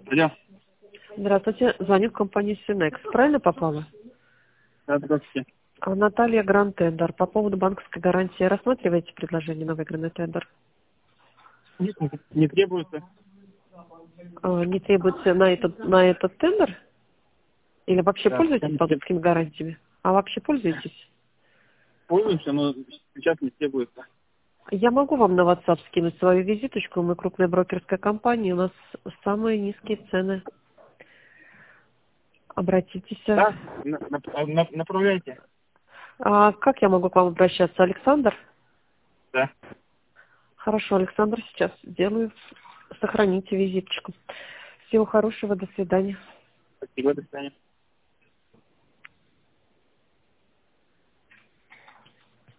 Алло. Здравствуйте, звоню в компанию Синекс. Правильно попала? Да, здравствуйте. Наталья Гранд Тендер. По поводу банковской гарантии рассматриваете предложение на выигранный тендер? Нет, не требуется. Не требуется на этот тендер? Или вообще Да, пользуетесь банковскими гарантиями? А вообще пользуетесь? пользуемся, но сейчас не требуется. Я могу вам на WhatsApp скинуть свою визиточку. Мы крупная брокерская компания, у нас самые низкие цены. Обратитесь. Да, направляйте. А как я могу к вам обращаться? Александр? Да. Хорошо, Александр, сейчас сделаю. Сохраните визиточку. Всего хорошего, до свидания. Спасибо, до свидания.